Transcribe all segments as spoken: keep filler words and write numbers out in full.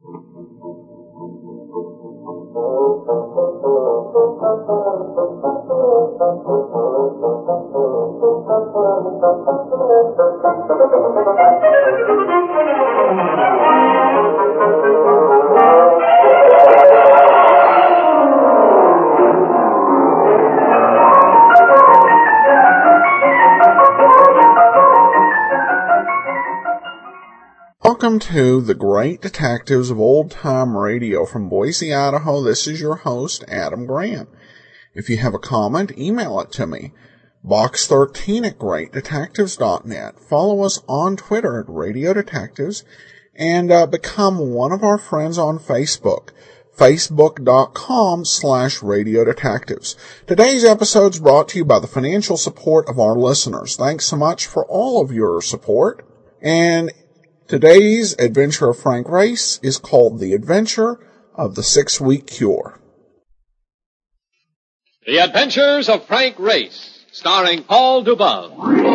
Welcome to The Great Detectives of Old Time Radio from Boise, Idaho. This is your host, Adam Grant. If you have a comment, email it to me. box thirteen at great detectives dot net. Follow us on Twitter at Radio Detectives and uh, become one of our friends on Facebook. Facebook.com slash Radio Detectives. Today's episode is brought to you by the financial support of our listeners. Thanks so much for all of your support. And today's adventure of Frank Race is called The Adventure of the Six-Week Cure. The Adventures of Frank Race, starring Paul Dubov.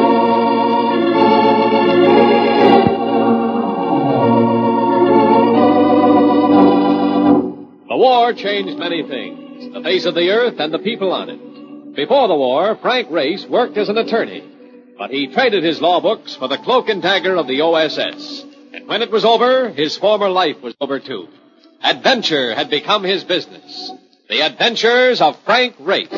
The war changed many things, the face of the earth and the people on it. Before the war, Frank Race worked as an attorney, but he traded his law books for the cloak and dagger of the O S S. And when it was over, his former life was over too. Adventure had become his business. The Adventures of Frank Race.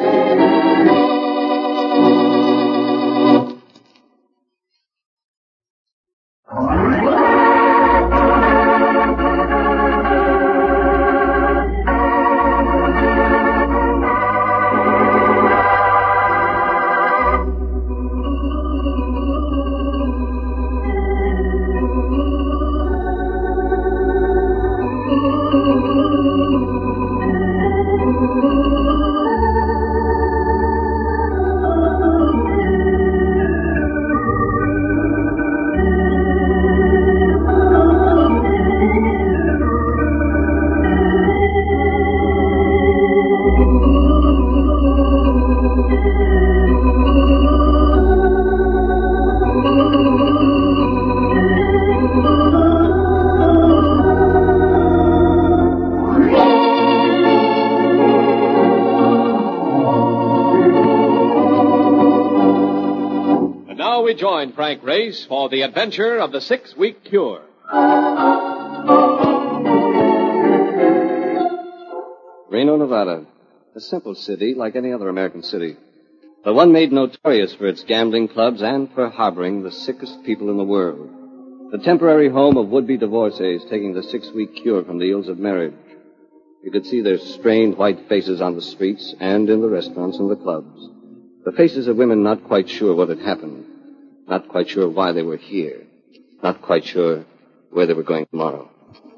We join Frank Race for the adventure of the Six-Week Cure. Reno, Nevada. A simple city like any other American city, but one made notorious for its gambling clubs and for harboring the sickest people in the world. The temporary home of would-be divorcees taking the six-week cure from the ills of marriage. You could see their strained white faces on the streets and in the restaurants and the clubs. The faces of women not quite sure what had happened. Not quite sure why they were here. Not quite sure where they were going tomorrow.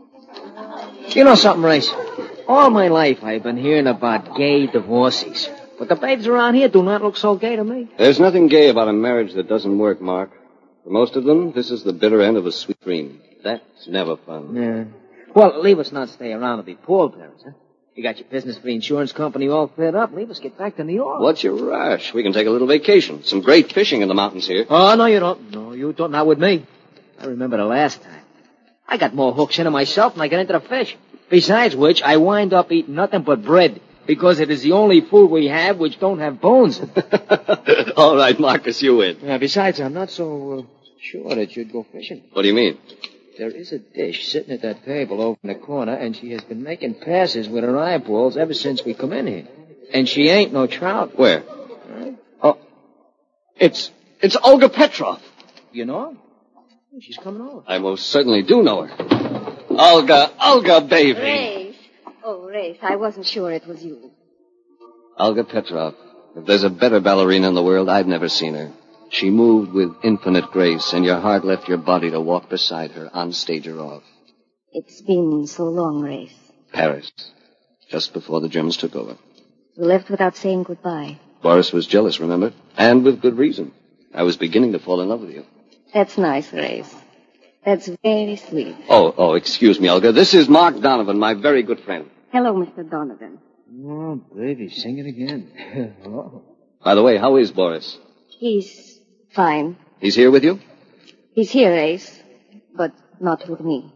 You know something, Race? All my life I've been hearing about gay divorces. But the babes around here do not look so gay to me. There's nothing gay about a marriage that doesn't work, Mark. For most of them, this is the bitter end of a sweet dream. That's never fun. Yeah. Well, leave us not stay around to be pallbearers, huh? You got your business for the insurance company all fed up. Leave us get back to New York. What's your rush? We can take a little vacation. Some great fishing in the mountains here. Oh, no, you don't. No, you don't. Not with me. I remember the last time. I got more hooks into myself than I got into the fish. Besides which, I wind up eating nothing but bread, because it is the only food we have which don't have bones. All right, Marcus, you win. Uh, besides, I'm not so uh, sure that you'd go fishing. What do you mean? There is a dish sitting at that table over in the corner, and she has been making passes with her eyeballs ever since we come in here. And she ain't no trout. Where? Huh? Oh, it's it's Olga Petrov. You know her? She's coming over. I most certainly do know her. Olga, Olga, baby. Race. Oh, Race, I wasn't sure it was you. Olga Petrov. If there's a better ballerina in the world, I've never seen her. She moved with infinite grace, and your heart left your body to walk beside her, on stage or off. It's been so long, Race. Paris. Just before the Germans took over. You left without saying goodbye. Boris was jealous, remember? And with good reason. I was beginning to fall in love with you. That's nice, Race. That's very sweet. Oh, oh, excuse me, Olga. This is Mark Donovan, my very good friend. Hello, Mister Donovan. Oh, baby, sing it again. Oh. By the way, how is Boris? He's fine. He's here with you? He's here, Race, but not with me.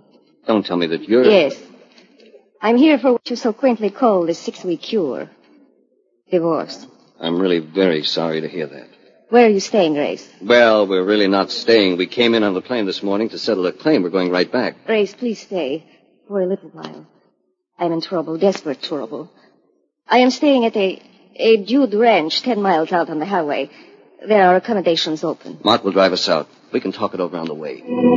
Don't tell me that you're... Yes. I'm here for what you so quaintly call the six-week cure. Divorce. I'm really very sorry to hear that. Where are you staying, Grace? Well, we're really not staying. We came in on the plane this morning to settle a claim. We're going right back. Grace, please stay for a little while. I'm in trouble, desperate trouble. I am staying at a, a Jude Ranch ten miles out on the highway. There are accommodations open. Mark will drive us out. We can talk it over on the way.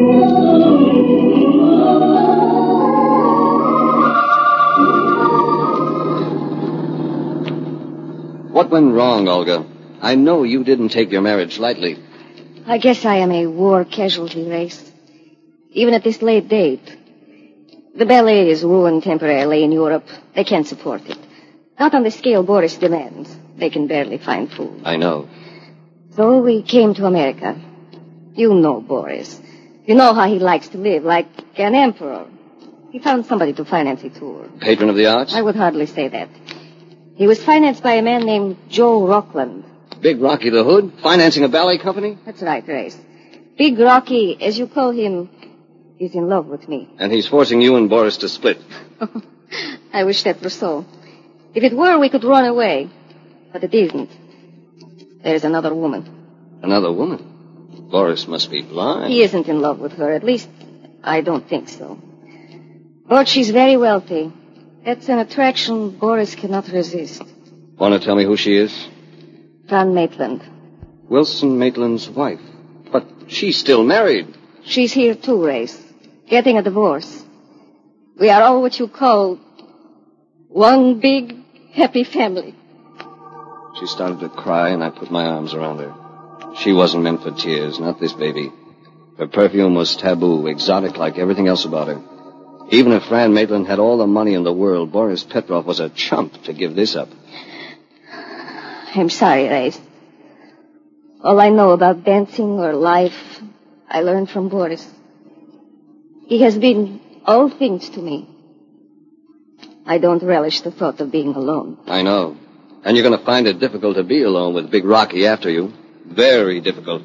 What went wrong, Olga? I know you didn't take your marriage lightly. I guess I am a war casualty, Grace. Even at this late date. The ballet is ruined temporarily in Europe. They can't support it. Not on the scale Boris demands. They can barely find food. I know. So we came to America. You know Boris. You know how he likes to live, like an emperor. He found somebody to finance a tour. Patron of the arts? I would hardly say that. He was financed by a man named Joe Rockland. Big Rocky the Hood? Financing a ballet company? That's right, Grace. Big Rocky, as you call him, is in love with me. And he's forcing you and Boris to split. I wish that were so. If it were, we could run away. But it isn't. There's another woman. Another woman? Boris must be blind. He isn't in love with her. At least, I don't think so. But she's very wealthy. That's an attraction Boris cannot resist. Want to tell me who she is? Fran Maitland. Wilson Maitland's wife. But she's still married. She's here too, Race. Getting a divorce. We are all what you call one big, happy family. She started to cry, and I put my arms around her. She wasn't meant for tears, not this baby. Her perfume was taboo, exotic like everything else about her. Even if Fran Maitland had all the money in the world, Boris Petrov was a chump to give this up. I'm sorry, Race. All I know about dancing or life, I learned from Boris. He has been all things to me. I don't relish the thought of being alone. I know. And you're going to find it difficult to be alone with Big Rocky after you. Very difficult.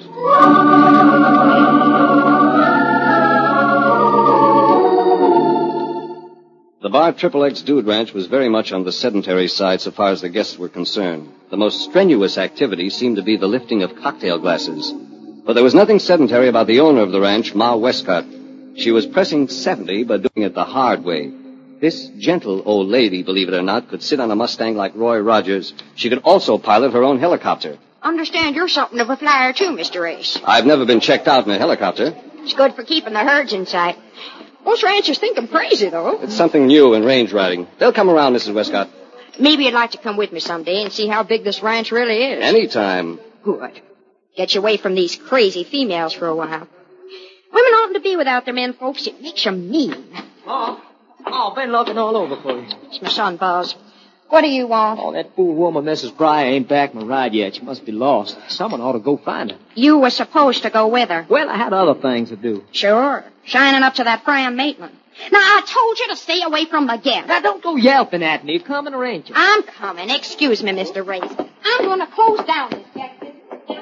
The bar Triple X Dude Ranch was very much on the sedentary side so far as the guests were concerned. The most strenuous activity seemed to be the lifting of cocktail glasses. But there was nothing sedentary about the owner of the ranch, Ma Westcott. She was pressing seventy, but doing it the hard way. This gentle old lady, believe it or not, could sit on a Mustang like Roy Rogers. She could also pilot her own helicopter. Understand you're something of a flyer, too, Mister Race. I've never been checked out in a helicopter. It's good for keeping the herds in sight. Most ranchers think I'm crazy, though. It's something new in range riding. They'll come around, Missus Westcott. Maybe you'd like to come with me someday and see how big this ranch really is. Anytime. Good. Get you away from these crazy females for a while. Women oughtn't to be without their men, folks. It makes them mean. Oh, oh, been looking all over for you. It's my son, Buzz. What do you want? Oh, that fool woman, Missus Breyer, ain't back my ride yet. She must be lost. Someone ought to go find her. You were supposed to go with her. Well, I had other things to do. Sure. Shining up to that Fran Maitland. Now, I told you to stay away from the guests. Now, don't go yelping at me. Coming or ain't you? I'm coming. Excuse me, Mister Race. I'm going to close down this Texas.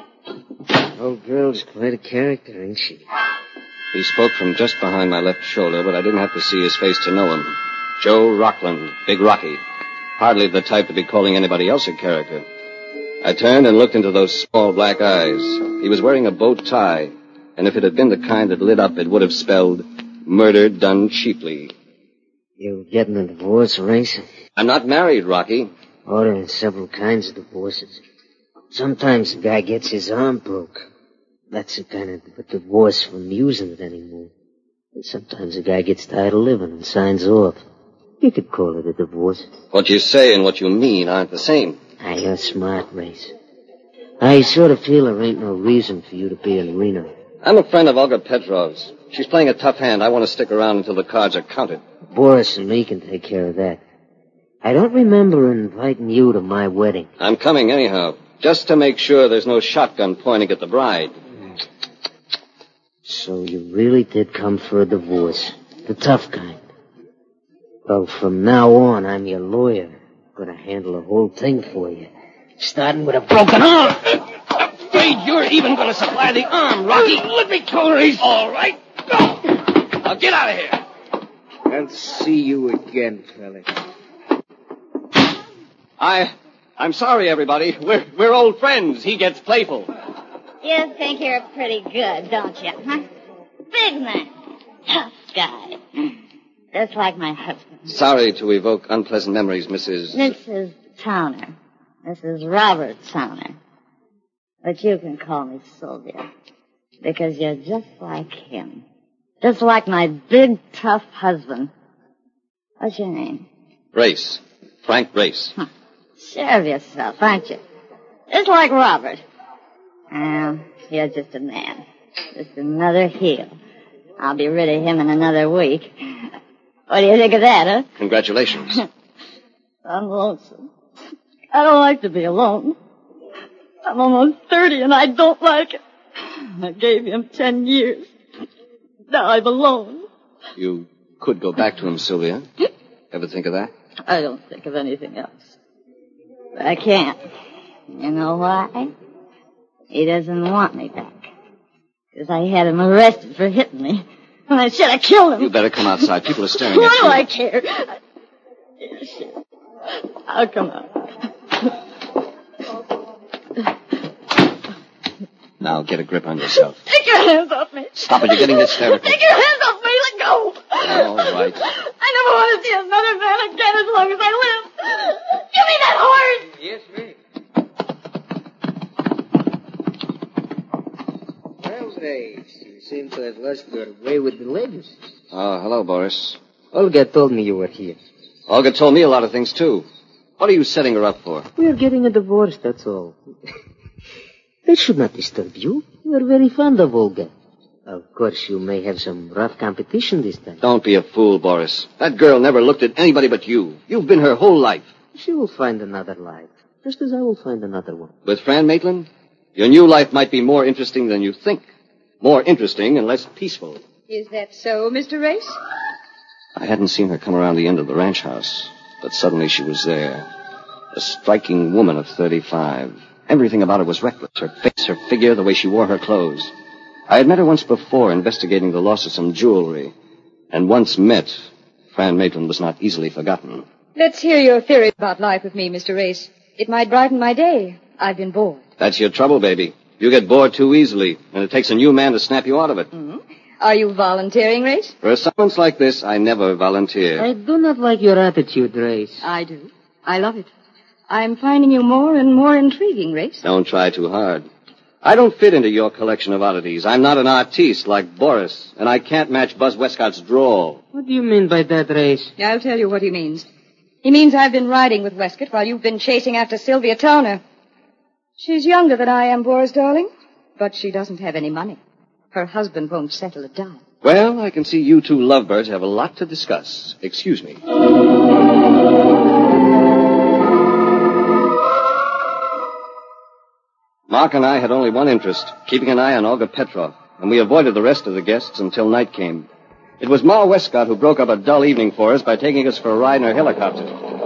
Old girl's quite a character, ain't she? He spoke from just behind my left shoulder, but I didn't have to see his face to know him. Joe Rockland, Big Rocky. Hardly the type to be calling anybody else a character. I turned and looked into those small black eyes. He was wearing a bow tie, and if it had been the kind that lit up, it would have spelled murder done cheaply. You getting a divorce, Race? I'm not married, Rocky. Oh, there are several kinds of divorces. Sometimes a guy gets his arm broke. That's the kind of divorce from using it anymore. And sometimes a guy gets tired of living and signs off. You could call it a divorce. What you say and what you mean aren't the same. Ah, you're smart, Race. I sort of feel there ain't no reason for you to be in Reno. I'm a friend of Olga Petrov's. She's playing a tough hand. I want to stick around until the cards are counted. Boris and me can take care of that. I don't remember inviting you to my wedding. I'm coming anyhow, just to make sure there's no shotgun pointing at the bride. So you really did come for a divorce. The tough kind. Well, from now on, I'm your lawyer. Gonna handle the whole thing for you. Starting with a broken arm. I'm afraid you're even gonna supply the arm, Rocky. Let me go, Race. All right. Go. Now get out of here. I'll see you again, fella. I... I'm sorry, everybody. We're, we're old friends. He gets playful. You think you're pretty good, don't you, huh? Big man. Tough guy. Just like my husband. Sorry to evoke unpleasant memories, Missus Missus Towner. Missus Robert Towner. But you can call me Sylvia. Because you're just like him. Just like my big, tough husband. What's your name? Race. Frank Race. Huh. Sure of yourself, aren't you? Just like Robert. Well, you're just a man. Just another heel. I'll be rid of him in another week. What do you think of that, huh? Congratulations. I'm lonesome. I don't like to be alone. I'm almost thirty and I don't like it. I gave him ten years. Now I'm alone. You could go back to him, Sylvia. Ever think of that? I don't think of anything else. But I can't. You know why? He doesn't want me back. Because I had him arrested for hitting me. And I should have killed him. You better come outside. People are staring Why at you. do I care? I... Yeah, sure. I'll come out. Now get a grip on yourself. Take your hands off me. Stop it. You're getting hysterical. Take your hands off me. Let go. All right. I never want to see another man again as long as I live. Give me that horse. Yes, ma'am. Well, Grace, you seem to have lost your way with the ladies. Oh, hello, Boris. Olga told me you were here. Olga told me a lot of things, too. What are you setting her up for? We are getting a divorce, that's all. That should not disturb you. You are very fond of Olga. Of course, you may have some rough competition this time. Don't be a fool, Boris. That girl never looked at anybody but you. You've been her whole life. She will find another life, just as I will find another one. With Fran Maitland, your new life might be more interesting than you think. More interesting and less peaceful. Is that so, Mister Race? I hadn't seen her come around the end of the ranch house, but suddenly she was there. A striking woman of thirty-five. Everything about her was reckless. Her face, her figure, the way she wore her clothes. I had met her once before investigating the loss of some jewelry. And once met, Fran Maitland was not easily forgotten. Let's hear your theory about life with me, Mister Race. It might brighten my day. I've been bored. That's your trouble, baby. You get bored too easily, and it takes a new man to snap you out of it. Mm-hmm. Are you volunteering, Race? For assignments like this, I never volunteer. I do not like your attitude, Race. I do. I love it. I'm finding you more and more intriguing, Race. Don't try too hard. I don't fit into your collection of oddities. I'm not an artiste like Boris, and I can't match Buzz Westcott's drawl. What do you mean by that, Race? I'll tell you what he means. He means I've been riding with Westcott while you've been chasing after Sylvia Towner. She's younger than I am, Boris, darling, but she doesn't have any money. Her husband won't settle a dime. Well, I can see you two lovebirds have a lot to discuss. Excuse me. Mark and I had only one interest, keeping an eye on Olga Petrov, and we avoided the rest of the guests until night came. It was Ma Westcott who broke up a dull evening for us by taking us for a ride in her helicopter.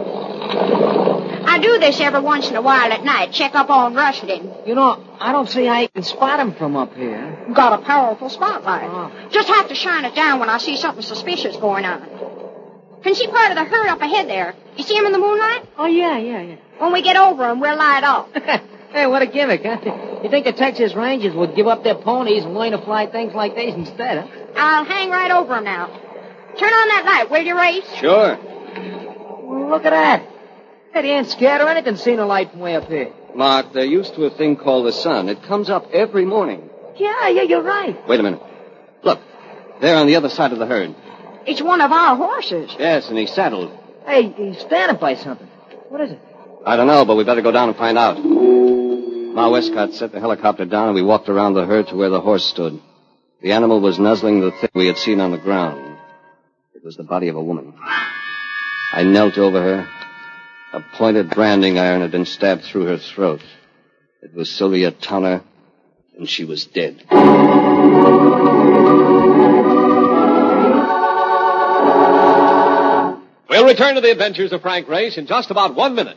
I do this every once in a while at night, check up on Rushden. You know, I don't see how you can spot him from up here. Got a powerful spotlight. Oh. Just have to shine it down when I see something suspicious going on. Can see part of the herd up ahead there. You see him in the moonlight? Oh, yeah, yeah, yeah. When we get over him, we'll light off. Hey, what a gimmick, huh? You think the Texas Rangers would give up their ponies and learn to fly things like these instead, huh? I'll hang right over him now. Turn on that light, will you, Race? Sure. Well, look at that. Hey, he ain't scared or anything seeing a light from way up here. Mark, they're used to a thing called the sun. It comes up every morning. Yeah, yeah, you're right. Wait a minute. Look, there on the other side of the herd. It's one of our horses. Yes, and he's saddled. Hey, he's standing by something. What is it? I don't know, but we better go down and find out. Ma Westcott set the helicopter down, and we walked around the herd to where the horse stood. The animal was nuzzling the thing we had seen on the ground. It was the body of a woman. I knelt over her. A pointed branding iron had been stabbed through her throat. It was Sylvia Towner, and she was dead. We'll return to the adventures of Frank Race in just about one minute.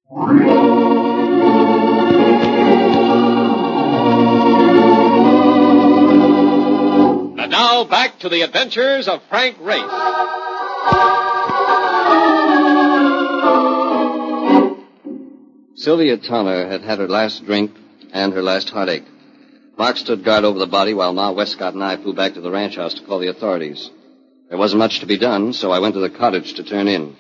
And now back to the adventures of Frank Race. Sylvia Towner had had her last drink and her last heartache. Mark stood guard over the body while Ma Westcott and I flew back to the ranch house to call the authorities. There wasn't much to be done, so I went to the cottage to turn in.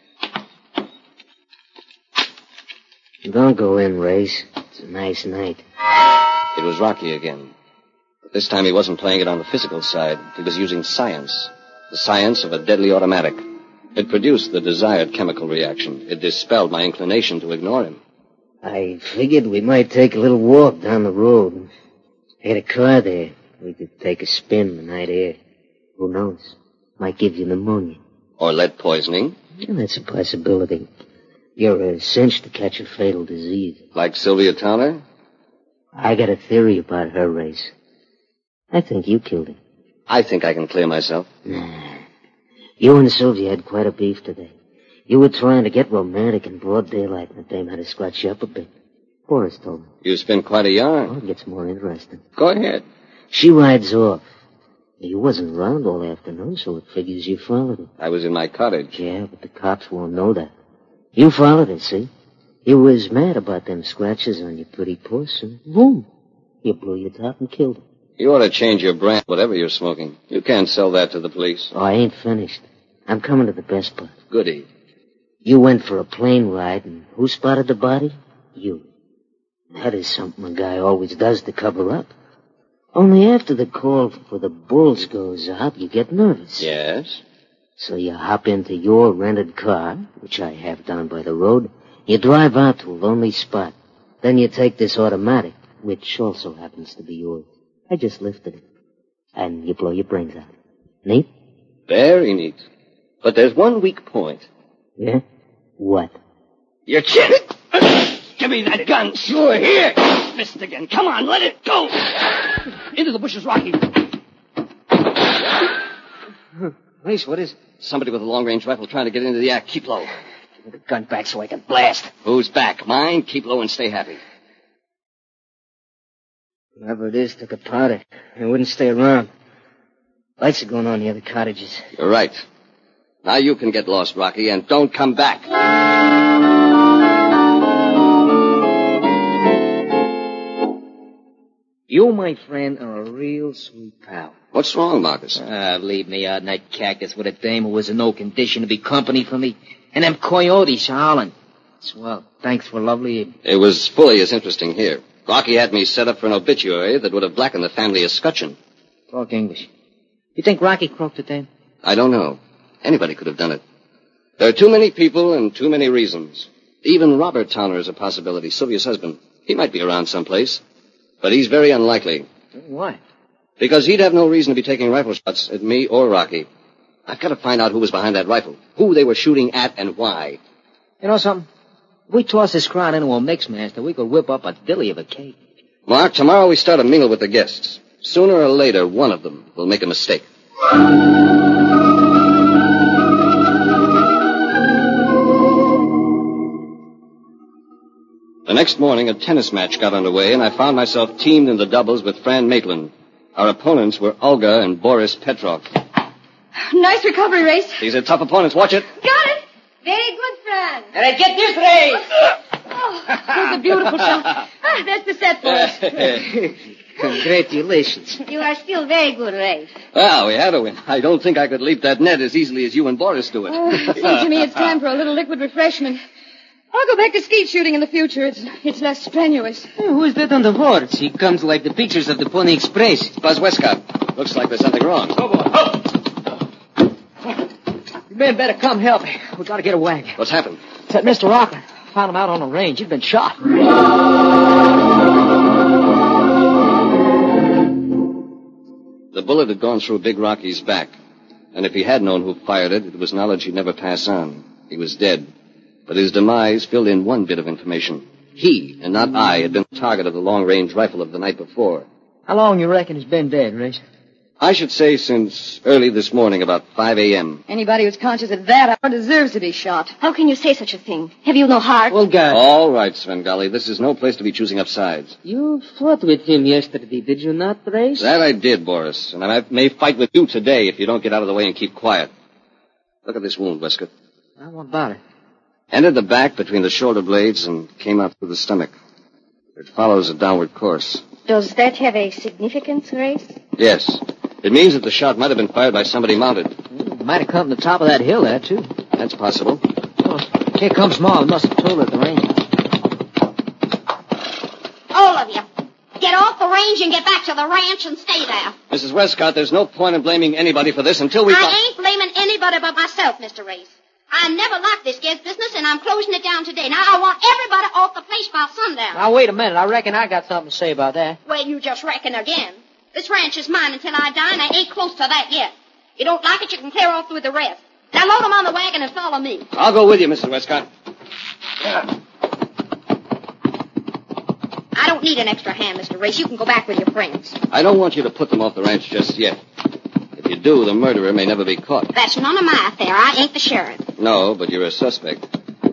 Don't go in, Race. It's a nice night. It was Rocky again. But this time he wasn't playing it on the physical side. He was using science. The science of a deadly automatic. It produced the desired chemical reaction. It dispelled my inclination to ignore him. I figured we might take a little walk down the road. I had a car there. We could take a spin in the night air. Who knows? Might give you pneumonia. Or lead poisoning. Yeah, that's a possibility. You're a cinch to catch a fatal disease. Like Sylvia Towner? I got a theory about her, Race. I think you killed her. I think I can clear myself. Nah. You and Sylvia had quite a beef today. You were trying to get romantic in broad daylight, and the dame had to scratch you up a bit. Boris told me. You spin quite a yarn. Oh, it gets more interesting. Go ahead. She rides off. You wasn't around all afternoon, so it figures you followed her. I was in my cottage. Yeah, but the cops won't know that. You followed her, see? You was mad about them scratches on your pretty puss, and boom, you blew your top and killed her. You ought to change your brand, whatever you're smoking. You can't sell that to the police. Oh, I ain't finished. I'm coming to the best part. Goody. You went for a plane ride, and who spotted the body? You. That is something a guy always does to cover up. Only after the call for the bulls goes out, you get nervous. Yes? So you hop into your rented car, which I have down by the road. You drive out to a lonely spot. Then you take this automatic, which also happens to be yours. I just lifted it. And you blow your brains out. Neat? Very neat. But there's one weak point. Yeah? What? You're kidding. Give me that gun. Sure, here. Missed again. Come on, let it go. Into the bushes, Rocky. Race, what is it? Somebody with a long-range rifle trying to get into the act. Keep low. Give me the gun back so I can blast. Who's back? Mine? Keep low and stay happy. Whoever it is took a powder. They wouldn't stay around. Lights are going on near the cottages. You're right. Now you can get lost, Rocky, and don't come back. You, my friend, are a real sweet pal. What's wrong, Marcus? Ah, leave me out in that cactus with a dame who was in no condition to be company for me. And them coyotes howling. Swell. Thanks for lovely... It was fully as interesting here. Rocky had me set up for an obituary that would have blackened the family escutcheon. Talk English. You think Rocky croaked the dame? I don't know. Anybody could have done it. There are too many people and too many reasons. Even Robert Towner is a possibility, Sylvia's husband. He might be around someplace. But he's very unlikely. Why? Because he'd have no reason to be taking rifle shots at me or Rocky. I've got to find out who was behind that rifle, who they were shooting at, and why. You know something? If we toss this crowd into a mix master, we could whip up a dilly of a cake. Mark, tomorrow we start a mingle with the guests. Sooner or later, one of them will make a mistake. The next morning, a tennis match got underway, and I found myself teamed in the doubles with Fran Maitland. Our opponents were Olga and Boris Petrov. Nice recovery, Race. These are tough opponents. Watch it. Got it. Very good, Fran. All right, get this, Race. Oh, that was a beautiful shot. Ah, that's the set for us. Congratulations. You are still very good, Race. Well, we had to win. I don't think I could leap that net as easily as you and Boris do it. Oh, it seems to me it's time for a little liquid refreshment. I'll go back to skeet shooting in the future. It's it's less strenuous. Hey, who is that on the horse? He comes like the pictures of the Pony Express. Buzz Westcott. Looks like there's something wrong. Oh, boy. Oh. You men better come help me. We gotta get a wagon. What's happened? It's that Mister Rocker. Found him out on the range. He'd been shot. The bullet had gone through Big Rocky's back. And if he had known who fired it, it was knowledge he'd never pass on. He was dead. But his demise filled in one bit of information. He, and not I, had been the target of the long-range rifle of the night before. How long you reckon he's been dead, Race? I should say since early this morning, about five a.m. Anybody who's conscious at that hour deserves to be shot. How can you say such a thing? Have you no heart? Well, God. All right, Svengali. This is no place to be choosing up sides. You fought with him yesterday, did you not, Race? That I did, Boris. And I may fight with you today if you don't get out of the way and keep quiet. Look at this wound, Westcott. I won't bother. Entered the back between the shoulder blades and came out through the stomach. It follows a downward course. Does that have a significance, Race? Yes. It means that the shot might have been fired by somebody mounted. It might have come from the top of that hill there, too. That's possible. Oh, here comes Ma. We must have told her at the range. All of you, get off the range and get back to the ranch and stay there. Missus Westcott, there's no point in blaming anybody for this until we... I ain't blaming anybody but myself, Mister Race. I never liked this Ged's business, and I'm closing it down today. Now, I want everybody off the place by sundown. Now, wait a minute. I reckon I got something to say about that. Well, you just reckon again. This ranch is mine until I die, and I ain't close to that yet. You don't like it, you can clear off with the rest. Now load them on the wagon and follow me. I'll go with you, Missus Westcott. I don't need an extra hand, Mister Race. You can go back with your friends. I don't want you to put them off the ranch just yet. If you do, the murderer may never be caught. That's none of my affair. I ain't the sheriff. No, but you're a suspect.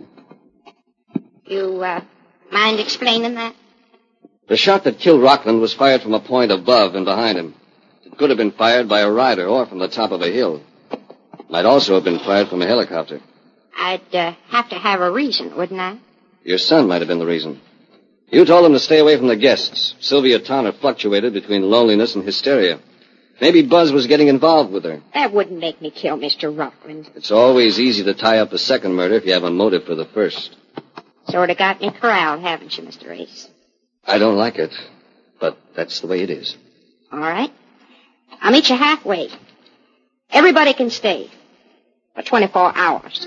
You, uh, mind explaining that? The shot that killed Rockland was fired from a point above and behind him. It could have been fired by a rider or from the top of a hill. Might also have been fired from a helicopter. I'd uh, have to have a reason, wouldn't I? Your son might have been the reason. You told him to stay away from the guests. Sylvia Towner fluctuated between loneliness and hysteria. Maybe Buzz was getting involved with her. That wouldn't make me kill Mister Rockland. It's always easy to tie up a second murder if you have a motive for the first. Sort of got me corralled, haven't you, Mister Race? I don't like it, but that's the way it is. All right. I'll meet you halfway. Everybody can stay for twenty-four hours.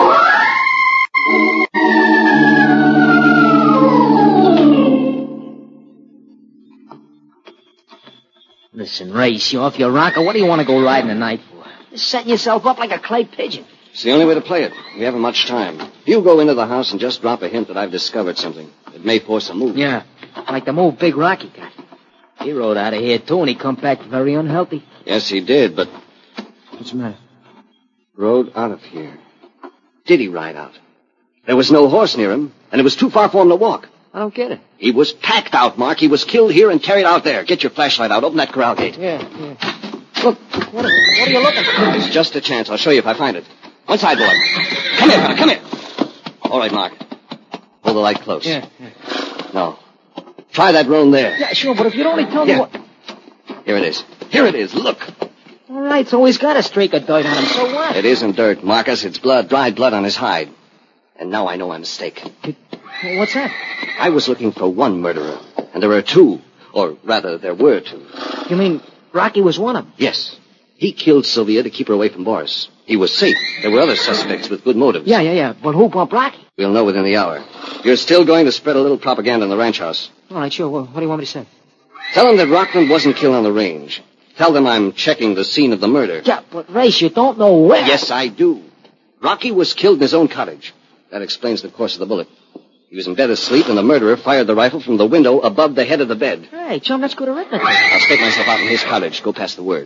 Listen, Race, you off your rocker? What do you want to go riding tonight for? Just setting yourself up like a clay pigeon. It's the only way to play it. We haven't much time. You go into the house and just drop a hint that I've discovered something. It may force a move. Yeah, like the move Big Rocky got. He rode out of here, too, and he come back very unhealthy. Yes, he did, but... What's the matter? Rode out of here. Did he ride out? There was no horse near him, and it was too far for him to walk. I don't get it. He was packed out, Mark. He was killed here and carried out there. Get your flashlight out. Open that corral gate. Yeah, yeah. Look, what are, what are you looking for? It's just a chance. I'll show you if I find it. One side, boy. Come here, fella. Come here. All right, Mark. Hold the light close. Yeah, yeah. No. Try that roan there. Yeah, sure, but if you'd only tell yeah. me what... Here it is. Here it is. Look. All right, so he's got a streak of dirt on him. So what? It isn't dirt, Marcus. It's blood, dried blood on his hide. And now I know I'm mistaken. It, what's that? I was looking for one murderer, and there are two. Or rather, there were two. You mean Rocky was one of them? Yes. He killed Sylvia to keep her away from Boris. He was safe. There were other suspects with good motives. Yeah, yeah, yeah. But who bumped Rocky? We'll know within the hour. You're still going to spread a little propaganda in the ranch house. All right, sure. Well, what do you want me to say? Tell them that Rockland wasn't killed on the range. Tell them I'm checking the scene of the murder. Yeah, but Race, you don't know where. Yes, I do. Rocky was killed in his own cottage. That explains the course of the bullet. He was in bed asleep, and the murderer fired the rifle from the window above the head of the bed. Hey, chum, that's good arithmetic. I'll stake myself out in his cottage. Go pass the word.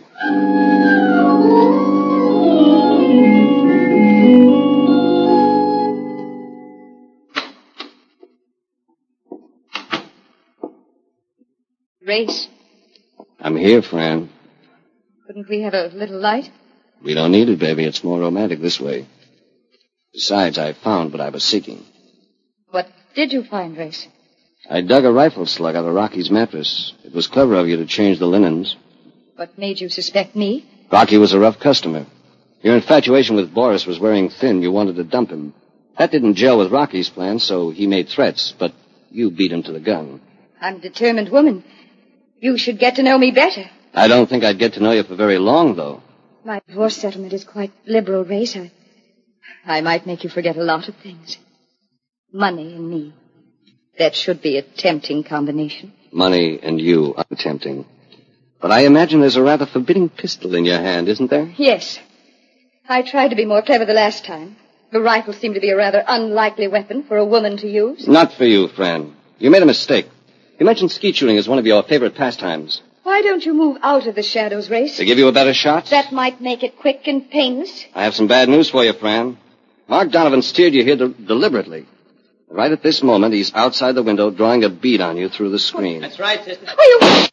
Race, I'm here, Fran. couldn't we have a little light? We don't need it, baby. It's more romantic this way. Besides, I found what I was seeking. What did you find, Race? I dug a rifle slug out of Rocky's mattress. It was clever of you to change the linens. What made you suspect me? Rocky was a rough customer. Your infatuation with Boris was wearing thin. You wanted to dump him. That didn't gel with Rocky's plan, so he made threats, but you beat him to the gun. I'm a determined woman. You should get to know me better. I don't think I'd get to know you for very long, though. My divorce settlement is quite liberal, Race. I, I might make you forget a lot of things. Money and me. That should be a tempting combination. Money and you are tempting. But I imagine there's a rather forbidding pistol in your hand, isn't there? Yes. I tried to be more clever the last time. The rifle seemed to be a rather unlikely weapon for a woman to use. Not for you, Fran. You made a mistake. You mentioned skeet shooting as one of your favorite pastimes. Why don't you move out of the shadows, Race? To give you a better shot? That might make it quick and painless. I have some bad news for you, Fran. Mark Donovan steered you here de- deliberately. Right at this moment, he's outside the window drawing a bead on you through the screen. That's right, sister. Oh,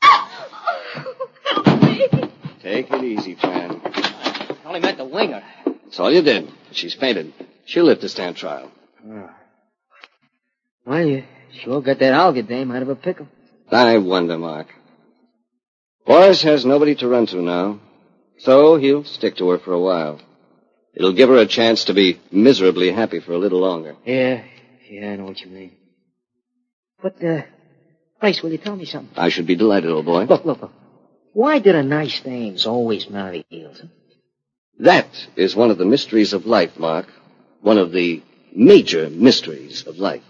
you... Take it easy, Fran. I only meant to wing her. That's all you did. She's fainted. She'll live to stand trial. Oh. Well, you sure got that Olga dame out of a pickle. I wonder, Mark. Boris has nobody to run to now, so he'll stick to her for a while. It'll give her a chance to be miserably happy for a little longer. Yeah, yeah, I know what you mean. But, uh, Race, will you tell me something? I should be delighted, old boy. Look, look, look. Why do the nice dames always marry eels? Huh? That is one of the mysteries of life, Mark. One of the major mysteries of life.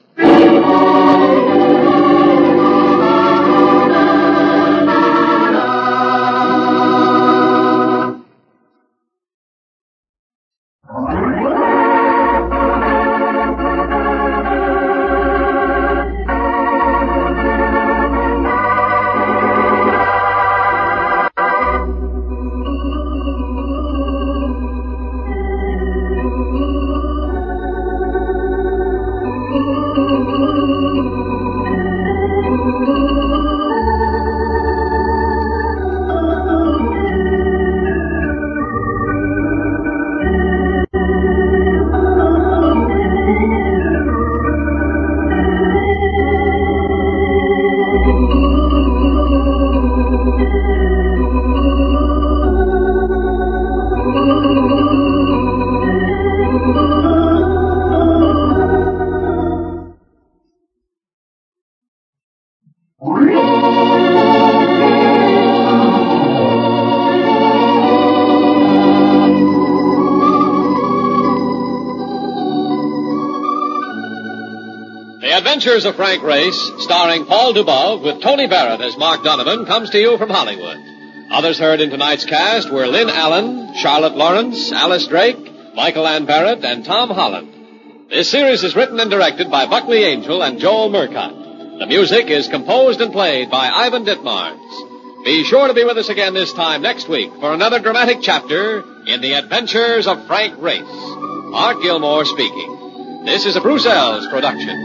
The Adventures of Frank Race, starring Paul Dubov with Tony Barrett as Mark Donovan, comes to you from Hollywood. Others heard in tonight's cast were Lynn Allen, Charlotte Lawrence, Alice Drake, Michael Ann Barrett, and Tom Holland. This series is written and directed by Buckley Angel and Joel Murcott. The music is composed and played by Ivan Ditmars. Be sure to be with us again this time next week for another dramatic chapter in The Adventures of Frank Race. Art Gilmore speaking. This is a Bruce Ells production.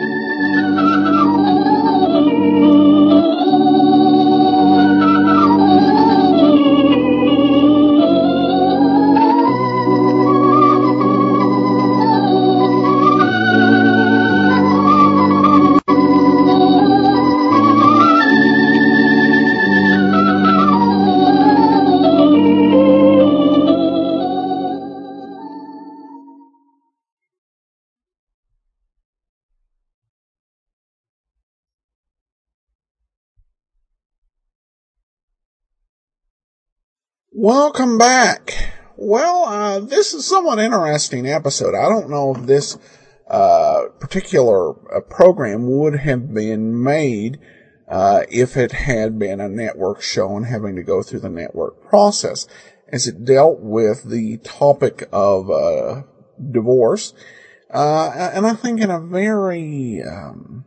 Welcome back. Well, uh, this is a somewhat interesting episode. I don't know if this uh, particular uh, program would have been made uh, if it had been a network show and having to go through the network process, as it dealt with the topic of uh, divorce, uh, and I think in a very um,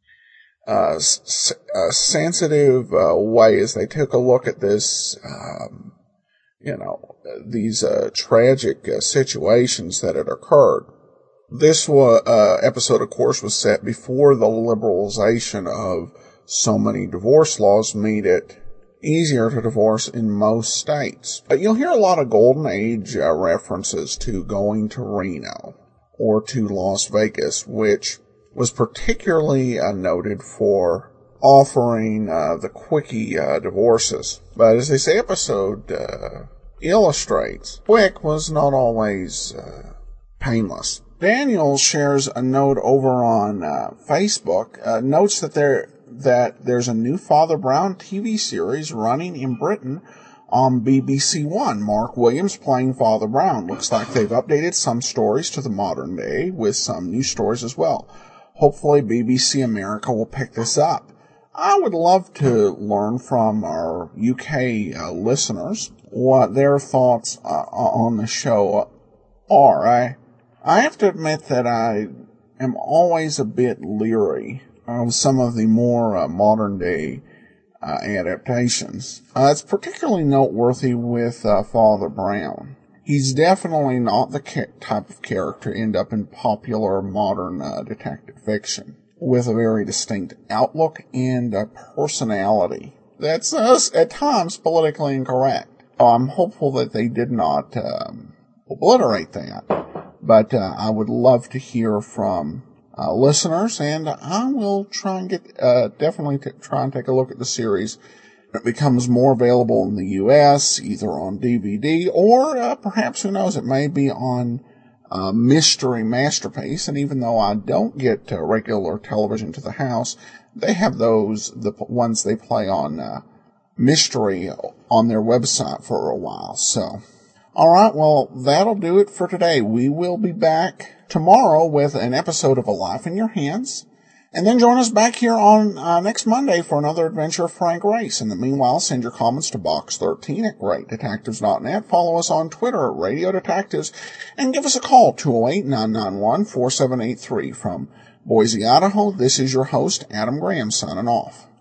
uh, s- uh, sensitive uh, way, as they took a look at this. Um, You know, these uh, tragic uh, situations that had occurred. This wa- uh, episode, of course, was set before the liberalization of so many divorce laws made it easier to divorce in most states. But you'll hear a lot of Golden Age uh, references to going to Reno or to Las Vegas, which was particularly uh, noted for offering uh, the quickie uh, divorces. But as this episode uh, illustrates, quick was not always uh, painless. Daniel shares a note over on uh, Facebook, uh, notes that there that there's a new Father Brown T V series running in Britain on B B C One. Mark Williams playing Father Brown. Looks like they've updated some stories to the modern day with some new stories as well. Hopefully B B C America will pick this up. I would love to learn from our U K uh, listeners what their thoughts uh, on the show are. I, I have to admit that I am always a bit leery of some of the more uh, modern day uh, adaptations. Uh, it's particularly noteworthy with uh, Father Brown. He's definitely not the ca- type of character to end up in popular modern uh, detective fiction, with a very distinct outlook and a personality that's uh, at times politically incorrect. I'm hopeful that they did not um, obliterate that, but uh, I would love to hear from uh, listeners, and I will try and get uh, definitely t- try and take a look at the series. It becomes more available in the U S, either on D V D or uh, perhaps, who knows, it may be on uh, Mystery Masterpiece. And even though I don't get uh, regular television to the house, they have those, the ones they play on uh, Mystery on their website for a while. So, all right, well, that'll do it for today. We will be back tomorrow with an episode of A Life in Your Hands. And then join us back here on uh, next Monday for another adventure of Frank Race. In the meanwhile, send your comments to box thirteen at great detectives dot net. Follow us on Twitter at Radio Detectives. And give us a call, two oh eight, nine nine one, four seven eight three. From Boise, Idaho, this is your host, Adam Graham, signing off.